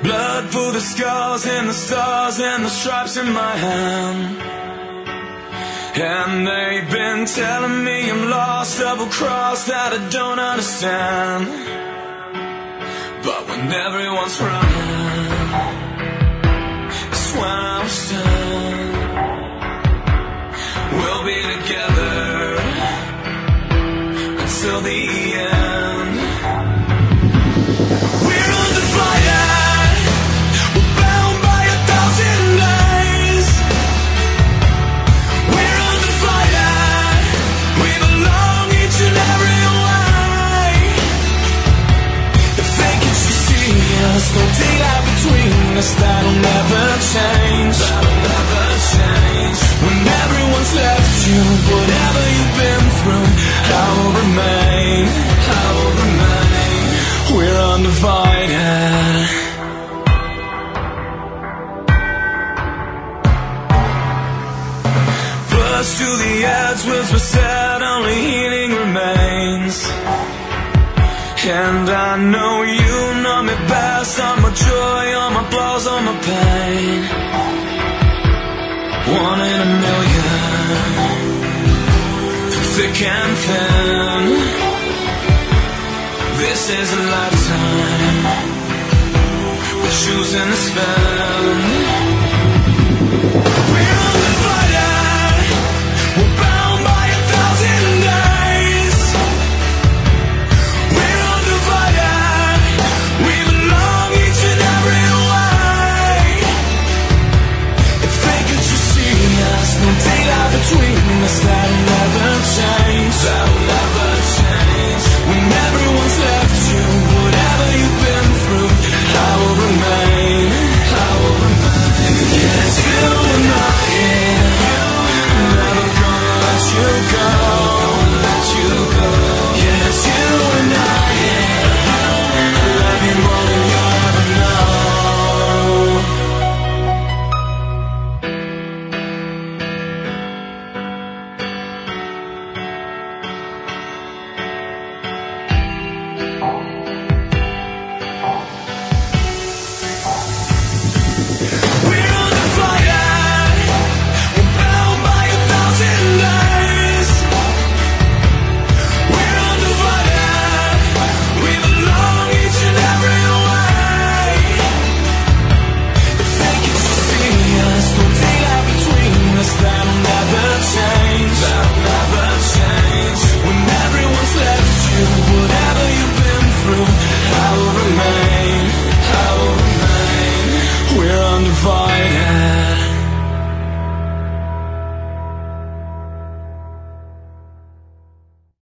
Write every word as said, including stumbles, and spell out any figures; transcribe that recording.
Blood for the scars and the stars and the stripes in my hand. And they've been telling me I'm lost, double-crossed, that I don't understand. But when everyone's running, it's when I'm stand. We'll be together until the end. We're undivided, we're bound by a thousand days. We're undivided, we belong each and every way. If they can see us, no daylight between us, that'll never change. That'll never change. When everyone's left you, whatever you've been through, I will remain, I will remain. We're undivided. First to the edge, words were said, only healing remains. And I know you know me best, all my joy, all my flaws, all my pain. One in a million, thick and thin. This is a lifetime we're choosing to spend. We're undivided, we're bound by a thousand days. We're undivided, we belong each and every way. If they could just see us, no daylight between us, that'll never change. That'll never change. When everyone's left you, whatever you've been through, I will remain, I will remain. Yes, you and I, yeah, never gonna let you go.